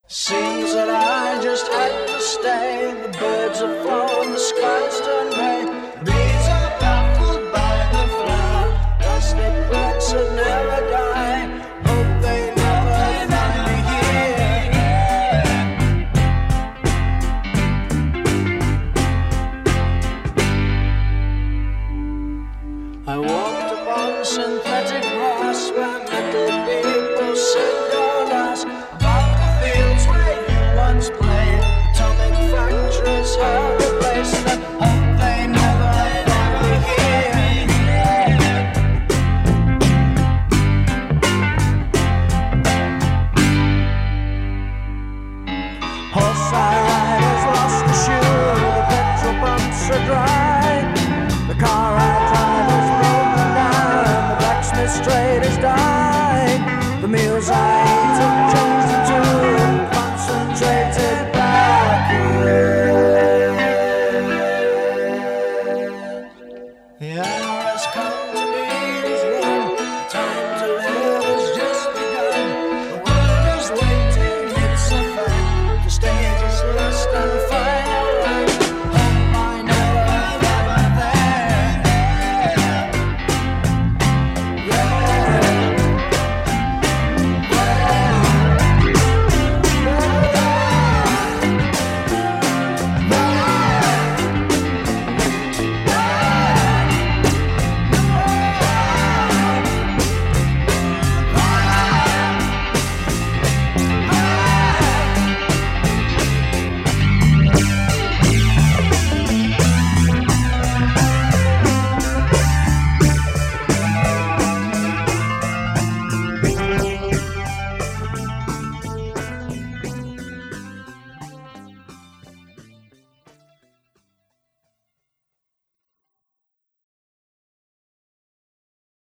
Seems that I just had to stay. The birds have flown, the skies turn grey. Bees are baffled by the flower. Dusty birds that never die. Hope they never find me here. I walked upon synthetic grass where metal people sit on us. Played. Atomic factories have replaced them. Hope they never find me here. Horse I ride has lost a shoe. The petrol pumps are dry.